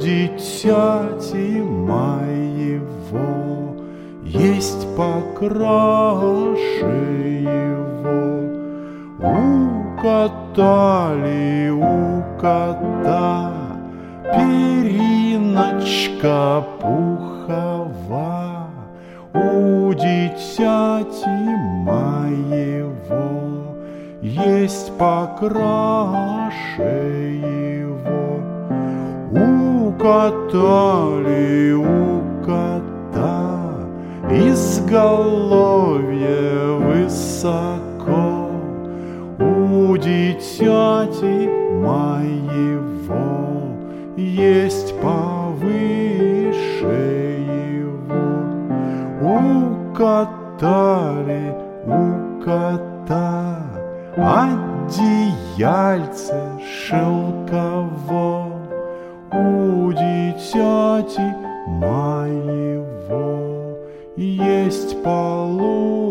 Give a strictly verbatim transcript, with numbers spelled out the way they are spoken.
дитяти моего есть покраше его. Укатали у кота периночка пухова, у дитяти моего есть покраше его. Укатали у кота изголовье высоко, у дитяти моего есть повыше его. Укатали у кота одеяльце шелково, у дитяти моего есть полу